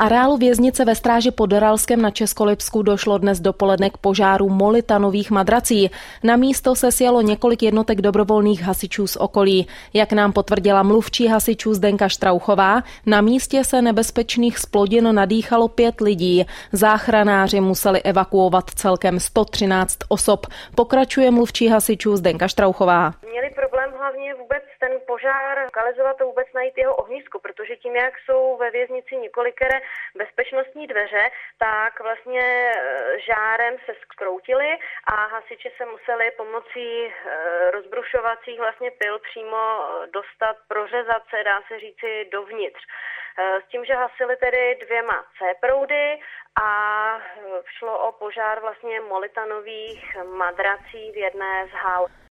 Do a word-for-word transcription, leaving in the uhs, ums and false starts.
areálu věznice ve Stráži pod Oralskem na Českolipsku došlo dnes dopoledne k požáru molitanových madrací. Na místo se sjelo několik jednotek dobrovolných hasičů z okolí. Jak nám potvrdila mluvčí hasičů Zdenka Štrauchová, na místě se nebezpečných zplodin nadýchalo pět lidí. Záchranáři museli evakuovat celkem sto třináct osob. Pokračuje mluvčí hasičů Zdenka Štrauchová. Měli problém hlavně vůbec ten požár lokalizovat a vůbec najít jeho ohnisko, protože tím, jak jsou ve věznici několikere bezpečnostní dveře, tak vlastně žárem se skroutili a hasiči se museli pomocí rozbrušovacích vlastně pil přímo dostat, prořezat se, dá se říci, dovnitř. S tím, že hasili tedy dvěma C-proudy a šlo o požár vlastně molitanových madrací v jedné z hal.